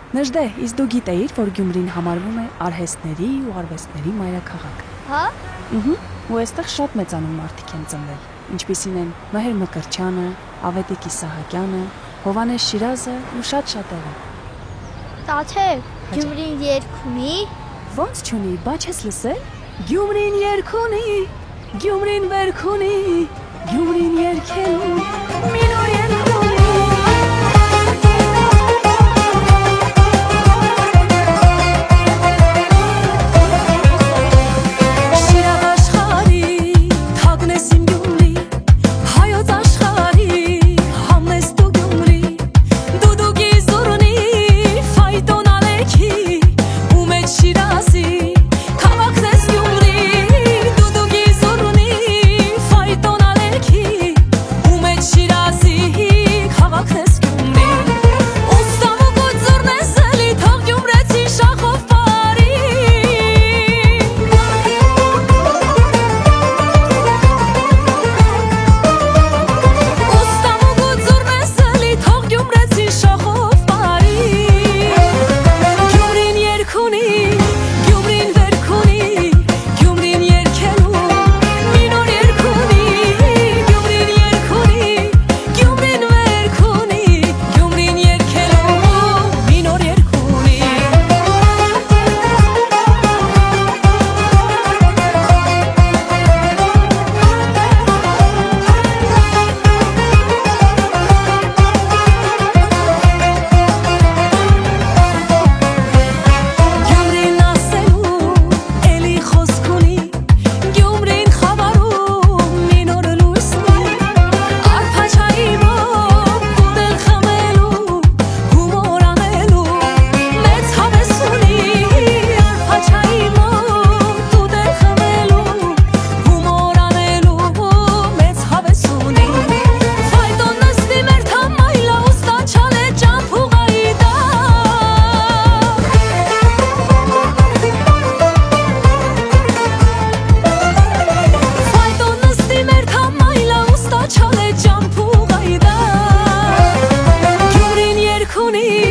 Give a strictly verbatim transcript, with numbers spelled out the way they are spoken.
Նժդե, իսկ դու գիտեիր, որ Գյումրին համարվում է արհեստների ու արվեստների մայրաքաղաք։ Հա։ Ահա, ու այստեղ շատ մեծանուն մարդիկ են ծնվել, ինչպիսին են Մհեր Մկրտչյանը, Ավետիք Իսահակյանը, Հովհաննես Շիրազը ու շատ-շատերը։ Տաթե, Գյումրին երգ ունի։ Ոնց չունի, բա չես լսել։ Գյումրին երգ ունի, Գյումրին վերք ունի, Գյումրին երգելու մի նոր երգ ունի։ Honey